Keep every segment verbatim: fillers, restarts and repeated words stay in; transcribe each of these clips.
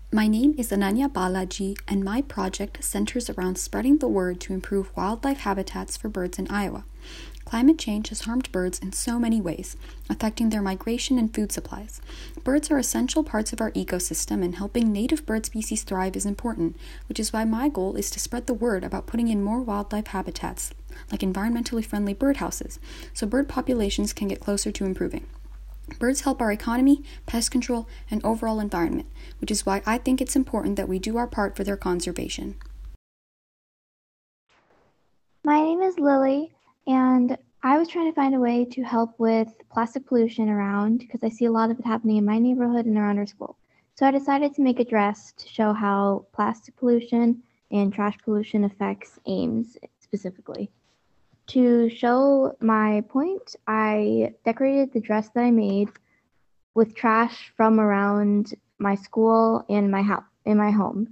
My name is Ananya Balaji, and my project centers around spreading the word to improve wildlife habitats for birds in Iowa. Climate change has harmed birds in so many ways, affecting their migration and food supplies. Birds are essential parts of our ecosystem, and helping native bird species thrive is important, which is why my goal is to spread the word about putting in more wildlife habitats, like environmentally friendly birdhouses, so bird populations can get closer to improving. Birds help our economy, pest control, and overall environment, which is why I think it's important that we do our part for their conservation. My name is Lily, and I was trying to find a way to help with plastic pollution around because I see a lot of it happening in my neighborhood and around our school. So I decided to make a dress to show how plastic pollution and trash pollution affects Ames specifically. To show my point, I decorated the dress that I made with trash from around my school and my house in my home.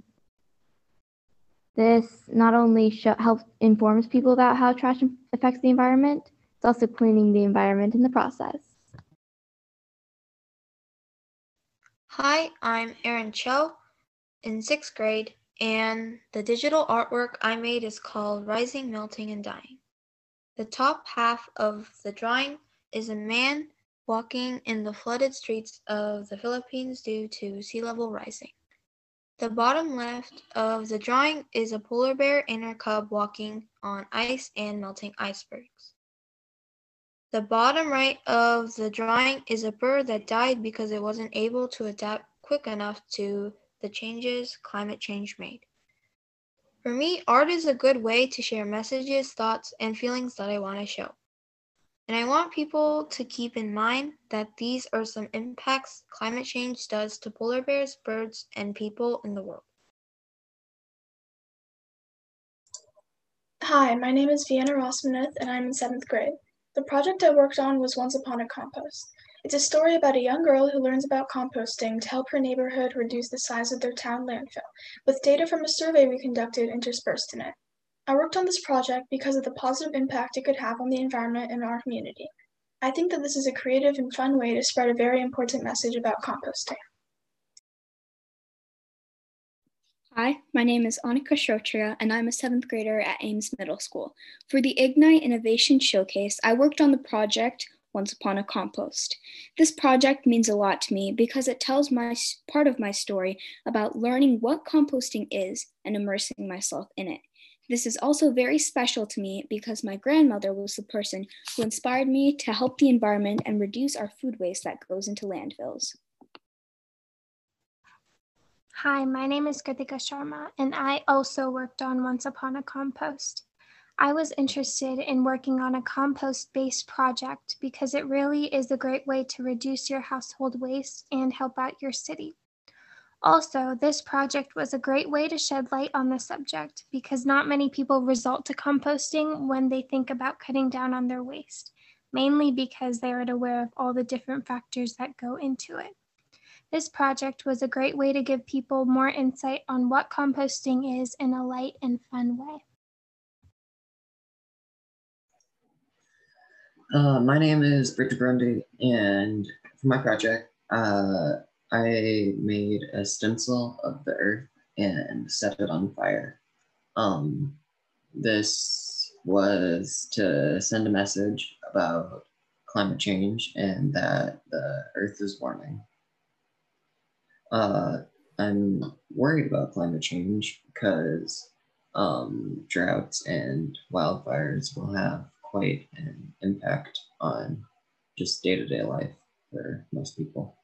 This not only show, helps informs people about how trash affects the environment, it's also cleaning the environment in the process. Hi, I'm Erin Cho in sixth grade, and the digital artwork I made is called Rising, Melting, and Dying. The top half of the drawing is a man walking in the flooded streets of the Philippines due to sea level rising. The bottom left of the drawing is a polar bear and her cub walking on ice and melting icebergs. The bottom right of the drawing is a bird that died because it wasn't able to adapt quick enough to the changes climate change made. For me, art is a good way to share messages, thoughts, and feelings that I want to show. And I want people to keep in mind that these are some impacts climate change does to polar bears, birds, and people in the world. Hi, my name is Vienna Rosmanith, and I'm in seventh grade. The project I worked on was Once Upon a Compost. It's a story about a young girl who learns about composting to help her neighborhood reduce the size of their town landfill, with data from a survey we conducted interspersed in it. I worked on this project because of the positive impact it could have on the environment and our community. I think that this is a creative and fun way to spread a very important message about composting. Hi, my name is Annika Shrotria, and I'm a seventh grader at Ames Middle School. For the Ignite Innovation Showcase, I worked on the project Once Upon a Compost. This project means a lot to me because it tells my part of my story about learning what composting is and immersing myself in it. This is also very special to me because my grandmother was the person who inspired me to help the environment and reduce our food waste that goes into landfills. Hi, my name is Kritika Sharma, and I also worked on Once Upon a Compost. I was interested in working on a compost-based project because it really is a great way to reduce your household waste and help out your city. Also, this project was a great way to shed light on the subject because not many people resort to composting when they think about cutting down on their waste, mainly because they aren't aware of all the different factors that go into it. This project was a great way to give people more insight on what composting is in a light and fun way. Uh, my name is Victor Grundy, and for my project, uh, I made a stencil of the earth and set it on fire. Um, this was to send a message about climate change and that the earth is warming. Uh, I'm worried about climate change because um, droughts and wildfires will have quite an impact on just day-to-day life for most people.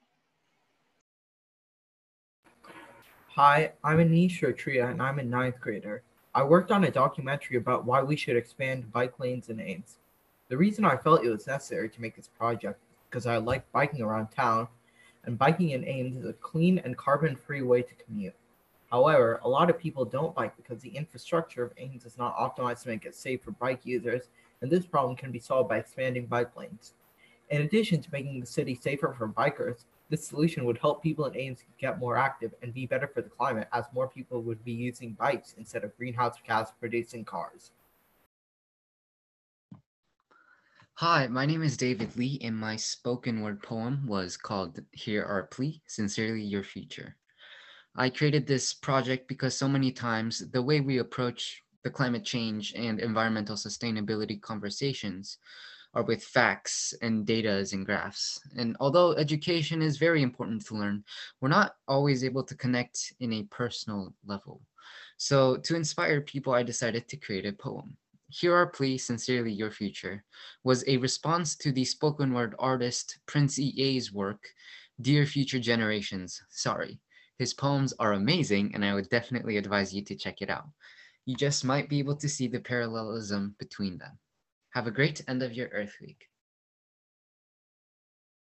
Hi, I'm Anish Rotria, and I'm a ninth grader. I worked on a documentary about why we should expand bike lanes in Ames. The reason I felt it was necessary to make this project is because I like biking around town, and biking in Ames is a clean and carbon-free way to commute. However, a lot of people don't bike because the infrastructure of Ames is not optimized to make it safe for bike users, and this problem can be solved by expanding bike lanes. In addition to making the city safer for bikers, this solution would help people in Ames get more active and be better for the climate as more people would be using bikes instead of greenhouse gas producing cars. Hi, my name is David Lee, and my spoken word poem was called Hear Our Plea, Sincerely Your Future. I created this project because so many times the way we approach the climate change and environmental sustainability conversations are with facts and data and graphs. And although education is very important to learn, we're not always able to connect in a personal level. So to inspire people, I decided to create a poem. Here Are Please, Sincerely Your Future was a response to the spoken word artist Prince E A's work, Dear Future Generations, Sorry. His poems are amazing, and I would definitely advise you to check it out. You just might be able to see the parallelism between them. Have a great end of your Earth Week.